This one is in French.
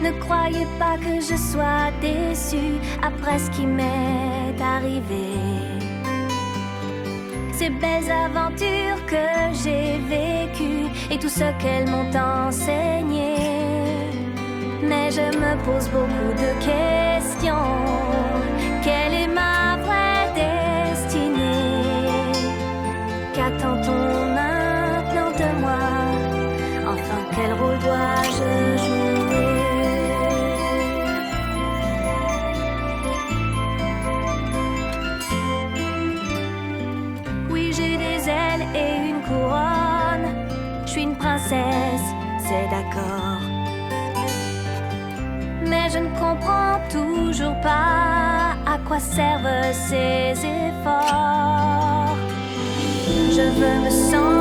Ne croyez pas que je sois déçue après ce qui m'est arrivé. Ces belles aventures que j'ai vécues et tout ce qu'elles m'ont enseigné. Mais je me pose beaucoup de questions. Quelle est ma vraie destinée? Qu'attend-on maintenant de moi? Enfin, quel rôle dois-je jouer? Oui, j'ai des ailes et une couronne. Je suis une princesse, c'est d'accord. Mais je ne comprends toujours pas à quoi servent ces efforts. Je veux me sentir